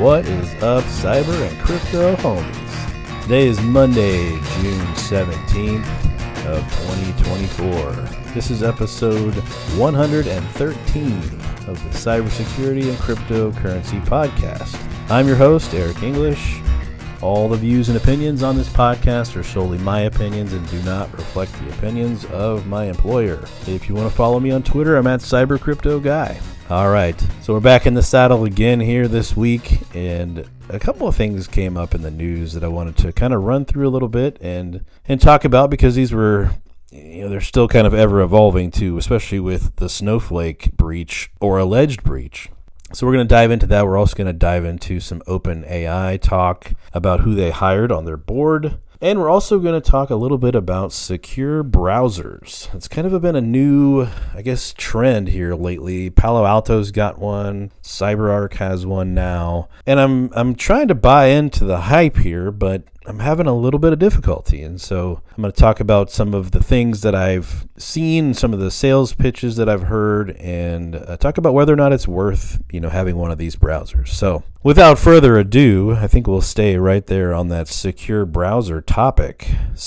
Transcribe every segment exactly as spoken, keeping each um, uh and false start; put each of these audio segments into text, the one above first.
What is up, cyber and crypto homies? Today is Monday, June seventeenth of twenty twenty-four. This is episode one hundred thirteen of the Cybersecurity and Cryptocurrency Podcast. I'm your host, Eric English. All the views and opinions on this podcast are solely my opinions and do not reflect the opinions of my employer. If you want to follow me on Twitter, I'm at CyberCryptoGuy. All right, so we're back in the saddle again here this week, and a couple of things came up in the news that I wanted to kind of run through a little bit and and talk about, because these were, you know, they're still kind of ever evolving too, especially with the Snowflake breach or alleged breach. So we're going to dive into that. We're also going to dive into some OpenAI talk about who they hired on their board. And we're also going to talk a little bit about secure browsers. It's kind of been a new, I guess, trend here lately. Palo Alto's got one. CyberArk has one now. And I'm I'm trying to buy into the hype here, but I'm having a little bit of difficulty. And so I'm going to talk about some of the things that I've seen, some of the sales pitches that I've heard, and uh, talk about whether or not it's worth, you know, having one of these browsers. So without further ado, I think we'll stay right there on that secure browser topic.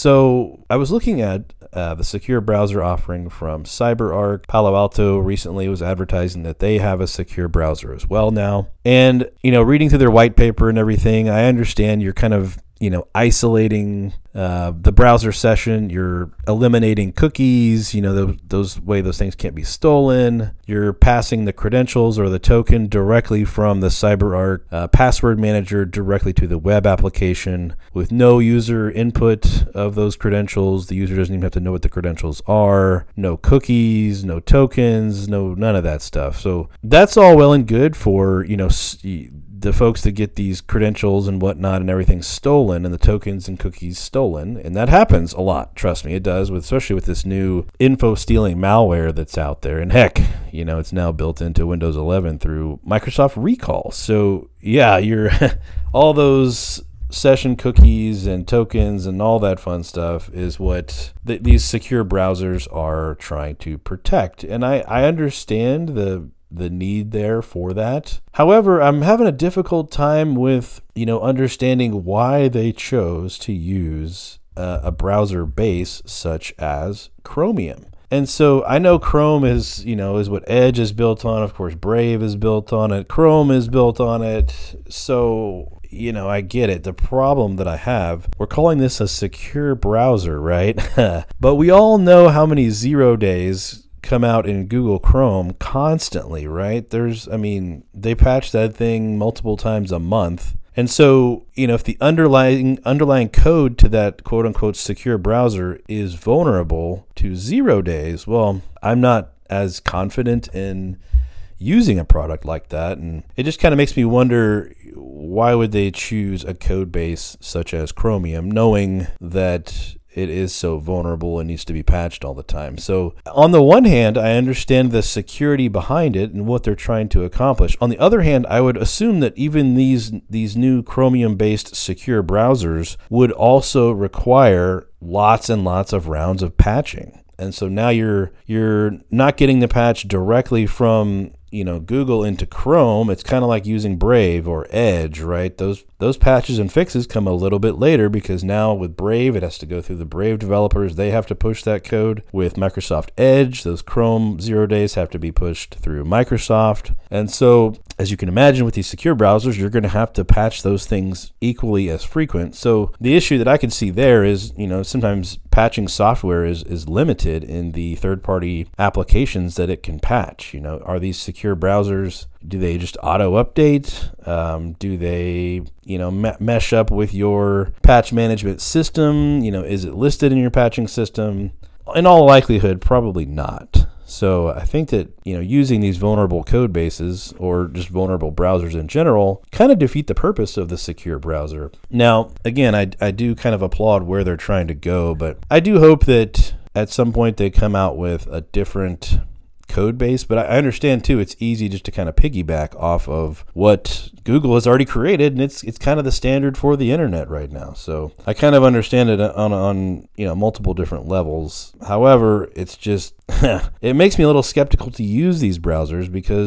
So I was looking at uh, the secure browser offering from CyberArk. Palo Alto recently was advertising that they have a secure browser as well now. And, you know, reading through their white paper and everything, I understand you're kind of, you know, isolating uh, the browser session. You're eliminating cookies. You know, those, those way those things can't be stolen. You're passing the credentials or the token directly from the CyberArk uh, password manager directly to the web application with no user input of those credentials. The user doesn't even have to know what the credentials are. No cookies, no tokens, no none of that stuff. So that's all well and good for, you know, the folks that get these credentials and whatnot and everything stolen, and the tokens and cookies stolen. And that happens a lot. Trust me, it does, with especially with this new info stealing malware that's out there. And heck, you know, it's now built into Windows eleven through Microsoft Recall. So yeah, you're all those session cookies and tokens and all that fun stuff is what th- these secure browsers are trying to protect. And I, I understand the the need there for that. However, I'm having a difficult time with, you know, understanding why they chose to use uh, a browser base such as Chromium. And so I know Chrome is, you know, is what Edge is built on. Of course, Brave is built on it. Chrome is built on it. So, you know, I get it. The problem that I have, we're calling this a secure browser, right? But we all know how many zero days come out in Google Chrome constantly, right? There's, I mean, they patch that thing multiple times a month. And so, you know, if the underlying underlying code to that quote unquote secure browser is vulnerable to zero days, well, I'm not as confident in using a product like that. And it just kind of makes me wonder, why would they choose a code base such as Chromium, knowing that it is so vulnerable and needs to be patched all the time? So on the one hand, I understand the security behind it and what they're trying to accomplish. On the other hand, I would assume that even these these new Chromium-based secure browsers would also require lots and lots of rounds of patching. And so now you're you're not getting the patch directly from, you know, Google into Chrome. It's kind of like using Brave or Edge, right? Those those patches and fixes come a little bit later, because now with Brave, it has to go through the Brave developers. They have to push that code. With Microsoft Edge, those Chrome zero days have to be pushed through Microsoft. And so, as you can imagine, with these secure browsers, you're going to have to patch those things equally as frequent. So the issue that I can see there is, you know, sometimes patching software is, is limited in the third-party applications that it can patch. You know, are these secure browsers, do they just auto-update? Um, do they, you know, me- mesh up with your patch management system? You know, is it listed in your patching system? In all likelihood, probably not. So I think that, you know, using these vulnerable code bases or just vulnerable browsers in general kind of defeat the purpose of the secure browser. Now, again, I, I do kind of applaud where they're trying to go, but I do hope that at some point they come out with a different code base. But I understand too, it's easy just to kind of piggyback off of what Google has already created, and it's it's kind of the standard for the internet right now. So I kind of understand it on on you know multiple different levels. However, it's just it makes me a little skeptical to use these browsers because,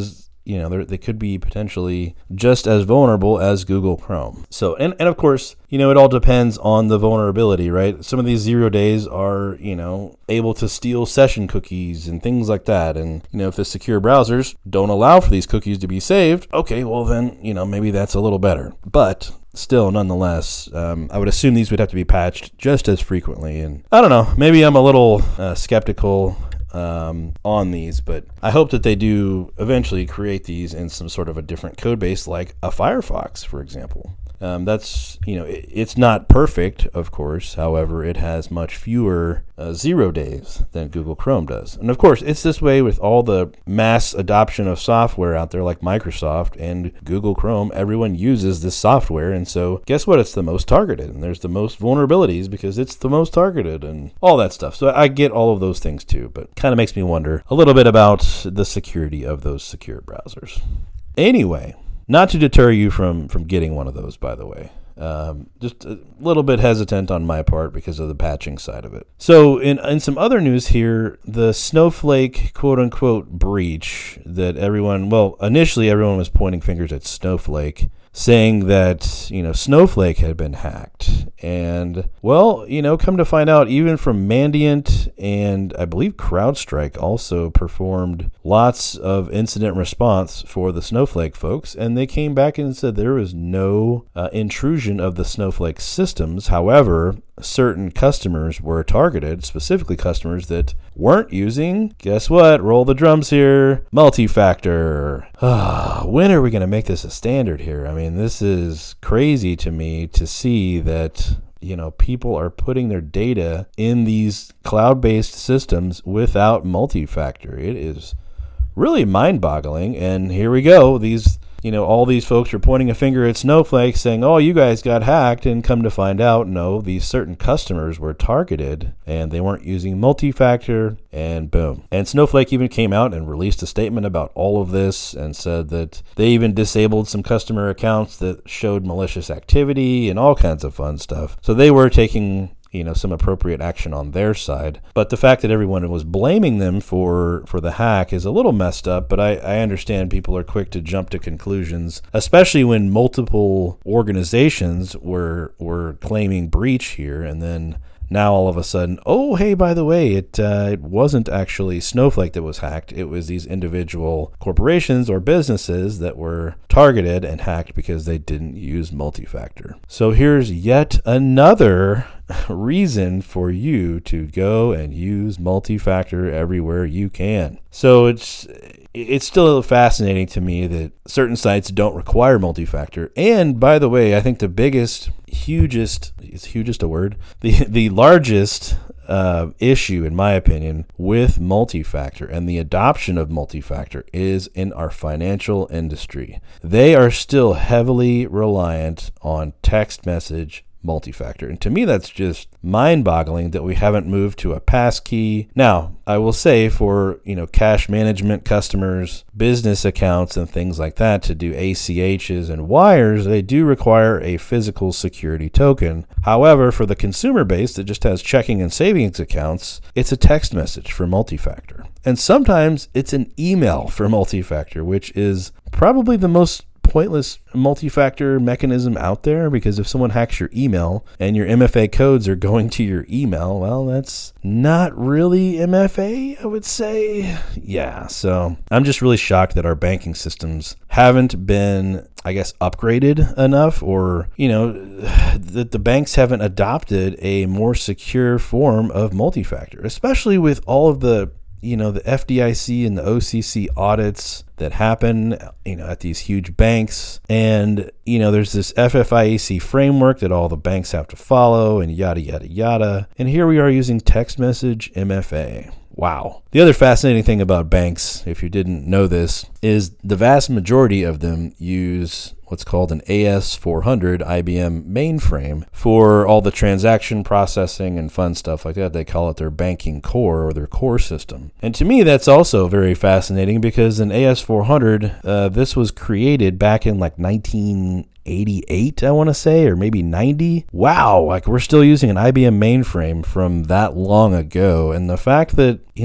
you know, they could be potentially just as vulnerable as Google Chrome. So, and, and of course, you know, it all depends on the vulnerability, right? Some of these zero days are, you know, able to steal session cookies and things like that. And, you know, if the secure browsers don't allow for these cookies to be saved, okay, well then, you know, maybe that's a little better. But still, nonetheless, um, I would assume these would have to be patched just as frequently. And I don't know, maybe I'm a little uh, skeptical um, on these, but I hope that they do eventually create these in some sort of a different code base, like a Firefox, for example. Um, that's, you know, it, it's not perfect, of course. However, it has much fewer uh, zero days than Google Chrome does. And of course, it's this way with all the mass adoption of software out there like Microsoft and Google Chrome. Everyone uses this software. And so guess what? It's the most targeted, and there's the most vulnerabilities because it's the most targeted and all that stuff. So I get all of those things too, but kind of makes me wonder a little bit about the security of those secure browsers. Anyway, not to deter you from, from getting one of those, by the way. Um, just a little bit hesitant on my part because of the patching side of it. So in, in some other news here, the Snowflake quote-unquote breach that everyone, well, initially everyone was pointing fingers at Snowflake, saying that, you know, Snowflake had been hacked. And, well, you know, come to find out, even from Mandiant and I believe CrowdStrike also performed lots of incident response for the Snowflake folks. And they came back and said there was no uh, intrusion of the Snowflake systems. However, certain customers were targeted, specifically customers that weren't using, guess what? Roll the drums here. Multi-factor. When are we going to make this a standard here? I mean, this is crazy to me to see that, you know, people are putting their data in these cloud-based systems without multi-factor. It is really mind-boggling. And here we go. These You know, all these folks are pointing a finger at Snowflake saying, oh, you guys got hacked, and come to find out, no, these certain customers were targeted and they weren't using multi-factor, and boom. And Snowflake even came out and released a statement about all of this and said that they even disabled some customer accounts that showed malicious activity and all kinds of fun stuff. So they were taking, you know, some appropriate action on their side. But the fact that everyone was blaming them for, for the hack is a little messed up, but I, I understand people are quick to jump to conclusions, especially when multiple organizations were were claiming breach here, and then now all of a sudden, oh, hey, by the way, it uh, it wasn't actually Snowflake that was hacked. It was these individual corporations or businesses that were targeted and hacked because they didn't use multi-factor. So here's yet another reason for you to go and use multi-factor everywhere you can. So it's it's still fascinating to me that certain sites don't require multi-factor. And by the way, I think the biggest, hugest, is hugest a word? The the largest uh, issue, in my opinion, with multi-factor and the adoption of multi-factor is in our financial industry. They are still heavily reliant on text message multi-factor. And to me, that's just mind-boggling that we haven't moved to a passkey. Now, I will say for, you know, cash management customers, business accounts and things like that to do A C Hs and wires, they do require a physical security token. However, for the consumer base that just has checking and savings accounts, it's a text message for multi-factor. And sometimes it's an email for multi-factor, which is probably the most pointless multi-factor mechanism out there, because if someone hacks your email and your M F A codes are going to your email, well, that's not really M F A, I would say. Yeah, so I'm just really shocked that our banking systems haven't been, I guess, upgraded enough, or, you know, that the banks haven't adopted a more secure form of multi-factor, especially with all of the, you know, the F D I C and the O C C audits that happen, you know, at these huge banks. And, you know, there's this F F I A C framework that all the banks have to follow and yada, yada, yada. And here we are using text message M F A. Wow. The other fascinating thing about banks, if you didn't know this, is the vast majority of them use what's called an A S four hundred I B M mainframe for all the transaction processing and fun stuff like that. They call it their banking core or their core system. And to me, that's also very fascinating because an A S four hundred, uh, this was created back in like nineteen eighty-eight, I want to say, or maybe ninety. Wow, like we're still using an I B M mainframe from that long ago. And the fact that, you know, a ton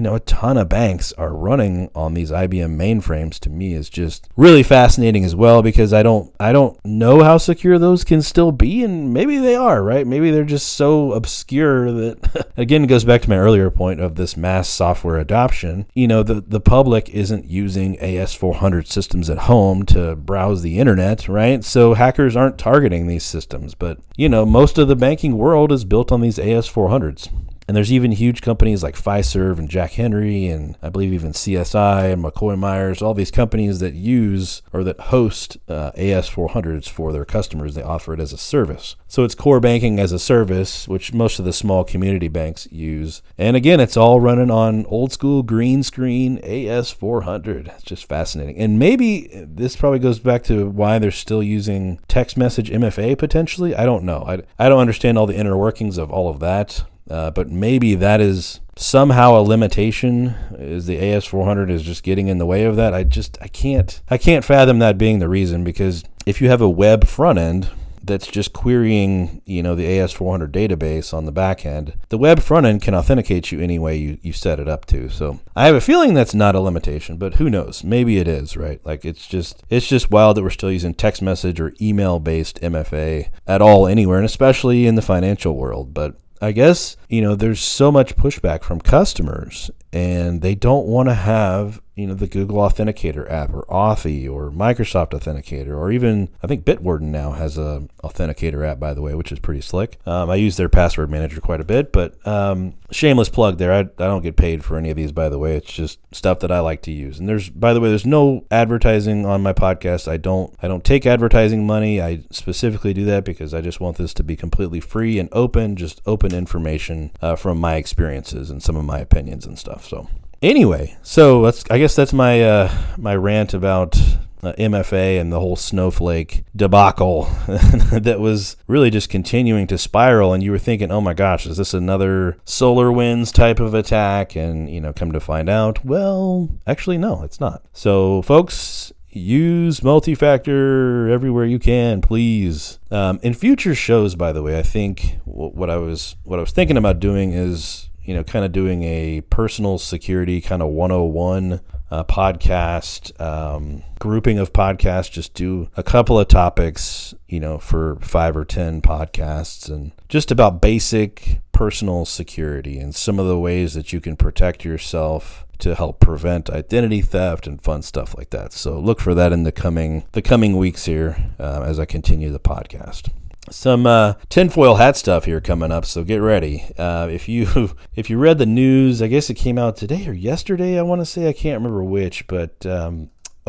ton of banks are running on these I B M mainframes, to me, is just really fascinating as well, because I don't I don't know how secure those can still be, and maybe they are, right? Maybe they're just so obscure that, again, it goes back to my earlier point of this mass software adoption. You know, the, the public isn't using A S four hundred systems at home to browse the internet, right? So hackers aren't targeting these systems, but, you know, most of the banking world is built on these A S four hundreds. And there's even huge companies like Fiserv and Jack Henry, and I believe even C S I and McCoy Myers, all these companies that use or that host uh, A S four hundreds for their customers. They offer it as a service. So it's core banking as a service, which most of the small community banks use. And again, it's all running on old school green screen A S four hundred. It's just fascinating. And maybe this probably goes back to why they're still using text message M F A potentially. I don't know. I, I don't understand all the inner workings of all of that. Uh, but maybe that is somehow a limitation, is the A S four hundred is just getting in the way of that. I just, I can't, I can't fathom that being the reason, because if you have a web front end that's just querying, you know, the A S four hundred database on the back end, the web front end can authenticate you any way you, you set it up to. So I have a feeling that's not a limitation, but who knows? Maybe it is, right? Like it's just, it's just wild that we're still using text message or email based M F A at all anywhere, and especially in the financial world. But I guess, you know, there's so much pushback from customers, and they don't want to have, you know, the Google Authenticator app or Authy or Microsoft Authenticator, or even, I think Bitwarden now has a Authenticator app, by the way, which is pretty slick. Um, I use their password manager quite a bit, but um, shameless plug there. I, I don't get paid for any of these, by the way. It's just stuff that I like to use. And there's, by the way, there's no advertising on my podcast. I don't, I don't take advertising money. I specifically do that because I just want this to be completely free and open, just open information uh, from my experiences and some of my opinions and stuff. So anyway, so that's, I guess that's my uh, my rant about uh, M F A and the whole Snowflake debacle that was really just continuing to spiral. And you were thinking, oh my gosh, is this another SolarWinds type of attack? And, you know, come to find out, well, actually, no, it's not. So folks, use multi-factor everywhere you can, please. Um, in future shows, by the way, I think what I was what I was thinking about doing is, you know, kind of doing a personal security kind of one oh one uh, podcast, um, grouping of podcasts, just do a couple of topics, you know, for five or ten podcasts, and just about basic personal security and some of the ways that you can protect yourself to help prevent identity theft and fun stuff like that. So look for that in the coming the coming weeks here uh, as I continue the podcast. Some uh, tinfoil hat stuff here coming up, so get ready. Uh, if you if you read the news, I guess it came out today or yesterday, I want to say, I can't remember which, but um,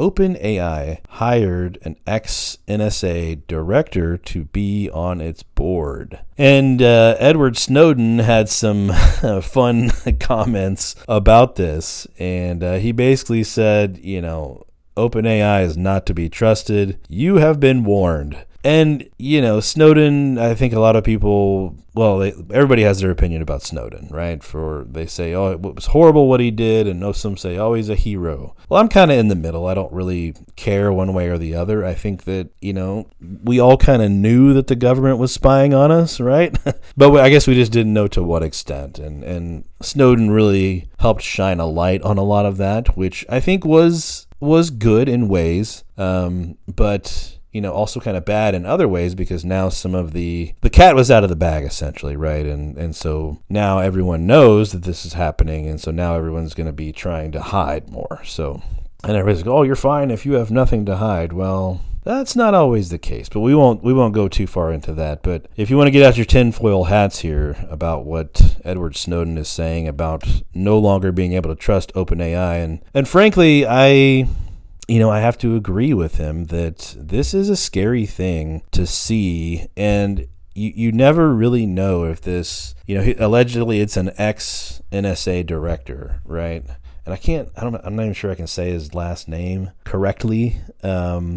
OpenAI hired an ex-N S A director to be on its board. And uh, Edward Snowden had some fun comments about this, and uh, he basically said, you know, OpenAI is not to be trusted. You have been warned. And, you know, Snowden, I think a lot of people, well, they, everybody has their opinion about Snowden, right? For they say, oh, it was horrible what he did, and no, some say, oh, he's a hero. Well, I'm kind of in the middle. I don't really care one way or the other. I think that, you know, we all kind of knew that the government was spying on us, right? But I guess we just didn't know to what extent. And, and Snowden really helped shine a light on a lot of that, which I think was was good in ways, um, but you know, also kind of bad in other ways, because now some of the, the cat was out of the bag, essentially, right? And and so now everyone knows that this is happening, and so now everyone's going to be trying to hide more. So, and everybody's like, oh, you're fine if you have nothing to hide. Well, that's not always the case, but we won't we won't go too far into that. But if you want to get out your tinfoil hats here about what Edward Snowden is saying about no longer being able to trust OpenAI, and and frankly, I... You know, I have to agree with him that this is a scary thing to see, and you, you never really know if this, you know, he, allegedly it's an ex-N S A director, right? And I can't, I don't, I'm not even sure I can say his last name correctly. Um,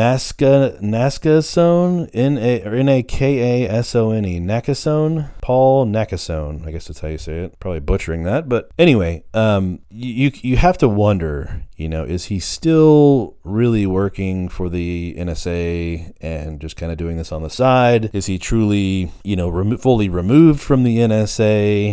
Naska, Nakasone, N A or N A K A S O N E, Nakasone, Paul Nakasone. I guess that's how you say it. Probably butchering that, but anyway, um, you you have to wonder, you know, is he still really working for the N S A and just kind of doing this on the side? Is he truly, you know, remo- fully removed from the N S A?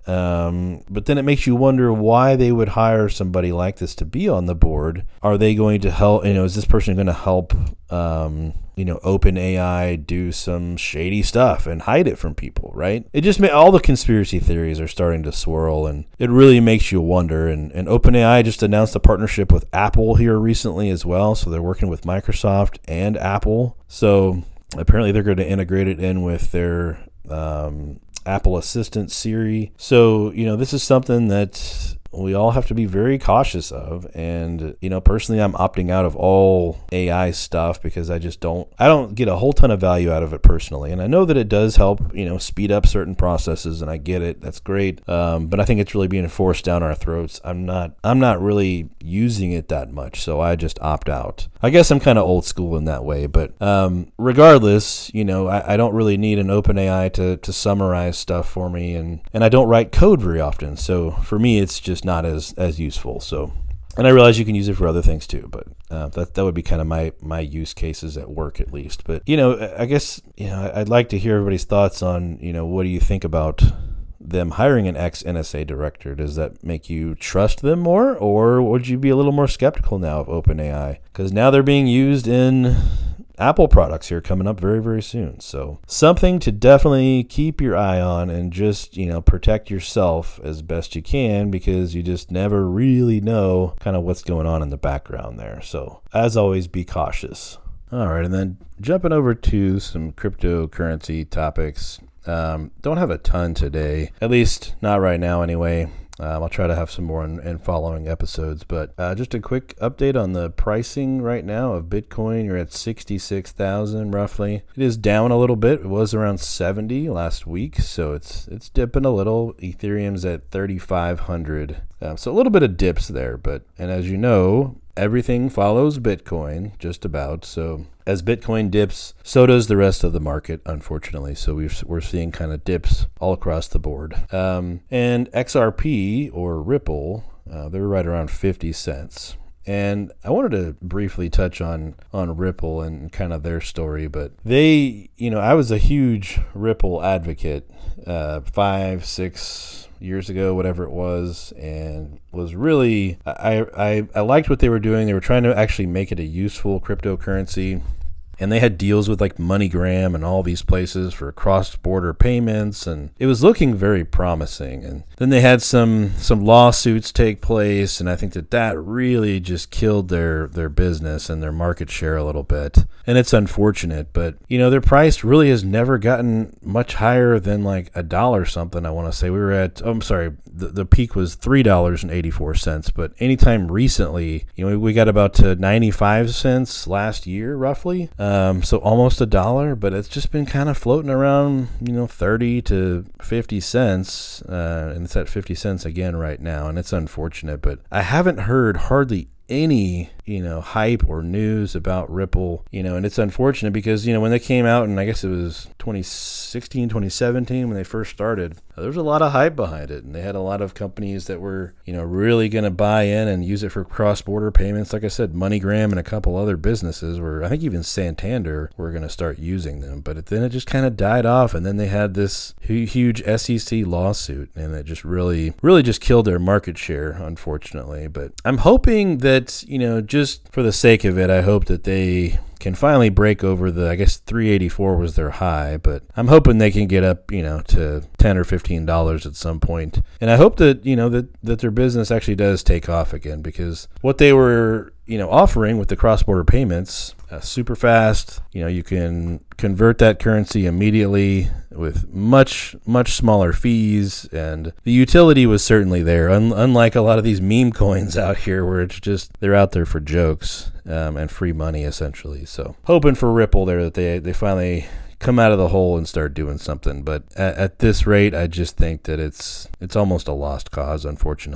Um, but then it makes you wonder why they would hire somebody like this to be on the board. Are they going to help, you know, is this person going to help, um, you know, OpenAI do some shady stuff and hide it from people, right? It just may, all the conspiracy theories are starting to swirl, and it really makes you wonder. And, and OpenAI just announced a partnership with Apple here recently as well. So they're working with Microsoft and Apple. So apparently they're going to integrate it in with their um, Apple Assistant Siri. So, you know, this is something that we all have to be very cautious of. And, you know, personally, I'm opting out of all A I stuff because I just don't, I don't get a whole ton of value out of it personally. And I know that it does help, you know, speed up certain processes, and I get it. That's great. Um, but I think it's really being forced down our throats. I'm not, I'm not really using it that much. So I just opt out. I guess I'm kind of old school in that way, but um, regardless, you know, I, I don't really need an OpenAI to, to summarize stuff for me. And, and I don't write code very often. So for me, it's just not as as useful. So, and I realize you can use it for other things too, but uh, that that would be kind of my my use cases at work at least. But you know, I guess you know I'd like to hear everybody's thoughts on, you know, what do you think about them hiring an ex-N S A director? Does that make you trust them more, or would you be a little more skeptical now of OpenAI? Because now they're being used in Apple products here coming up very, very soon. So something to definitely keep your eye on, and just, you know, protect yourself as best you can, because you just never really know kind of what's going on in the background there. So as always, be cautious. All right. And then jumping over to some cryptocurrency topics. Um, don't have a ton today, at least not right now anyway. Um, I'll try to have some more in, in following episodes, but uh, just a quick update on the pricing right now of Bitcoin. You're at sixty-six thousand roughly. It is down a little bit. It was around seventy last week, so it's it's dipping a little. Ethereum's at thirty-five hundred, um, so a little bit of dips there. But and as you know, everything follows Bitcoin just about. So as Bitcoin dips, so does the rest of the market, unfortunately. So we're, we're seeing kind of dips all across the board. Um, and X R P, or Ripple, uh, they're right around fifty cents. And I wanted to briefly touch on, on Ripple and kind of their story, but they, you know, I was a huge Ripple advocate uh, five, six years ago, whatever it was, and was really, I, I, I liked what they were doing. They were trying to actually make it a useful cryptocurrency. And they had deals with like MoneyGram and all these places for cross-border payments, and it was looking very promising. And then they had some some lawsuits take place, and I think that that really just killed their their business and their market share a little bit. And it's unfortunate, but you know, their price really has never gotten much higher than like a dollar something. I want to say we were at, oh, I'm sorry, the, the peak was three dollars and eighty-four cents. But anytime recently, you know, we got about to ninety-five cents last year, roughly. Um, so almost a dollar, but it's just been kind of floating around, you know, thirty to fifty cents. Uh, and it's at fifty cents again right now. And it's unfortunate, but I haven't heard hardly any, you know, hype or news about Ripple, you know, and it's unfortunate because, you know, when they came out, and I guess it was twenty sixteen, twenty seventeen when they first started, there was a lot of hype behind it, and they had a lot of companies that were, you know, really going to buy in and use it for cross-border payments. Like I said, MoneyGram and a couple other businesses were, I think even Santander were going to start using them, but then it just kind of died off, and then they had this huge S E C lawsuit, and it just really, really just killed their market share, unfortunately. But I'm hoping that, you know, just for the sake of it, I hope that they can finally break over the, I guess three eighty-four was their high, but I'm hoping they can get up, you know, to ten or fifteen dollars at some point. And I hope that, you know, that, that their business actually does take off again, because what they were, you know, offering with the cross-border payments, uh, super fast, you know, you can convert that currency immediately with much, much smaller fees, and the utility was certainly there, un- unlike a lot of these meme coins out here where it's just, they're out there for jokes um, and free money, essentially. So hoping for Ripple there that they, they finally come out of the hole and start doing something. But at, at this rate, I just think that it's it's almost a lost cause, unfortunately.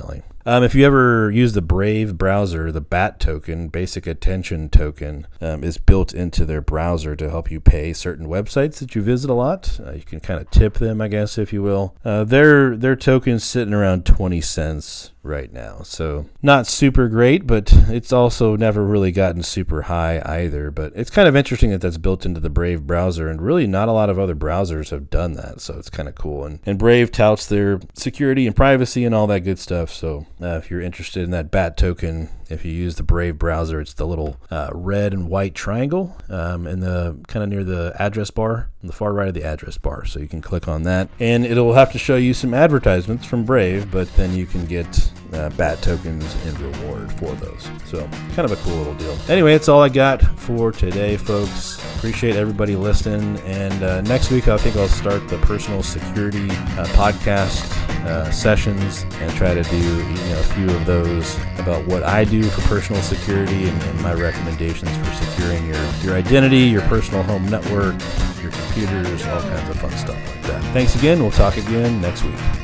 Um, if you ever use the Brave browser, the B A T token, Basic Attention Token, um, is built into their browser to help you pay certain websites that you visit a lot. Uh, you can kind of tip them, I guess, if you will. Uh, their their token's sitting around twenty cents right now. So not super great, but it's also never really gotten super high either. But it's kind of interesting that that's built into the Brave browser, and really not a lot of other browsers have done that. So it's kind of cool. And, and Brave touts their security and privacy and all that good stuff. So uh, if you're interested in that B A T token, if you use the Brave browser, it's the little uh, red and white triangle um, in the kind of near the address bar, on the far right of the address bar. So you can click on that, and it'll have to show you some advertisements from Brave, but then you can get uh, B A T tokens in reward for those. So kind of a cool little deal. Anyway, that's all I got for today, folks. Appreciate everybody listening, and uh, next week I think I'll start the personal security uh, podcast uh, sessions and try to do you know a few of those about what I do for personal security and, and my recommendations for securing your, your identity, your personal home network, your computers, all kinds of fun stuff like that. Thanks again. We'll talk again next week.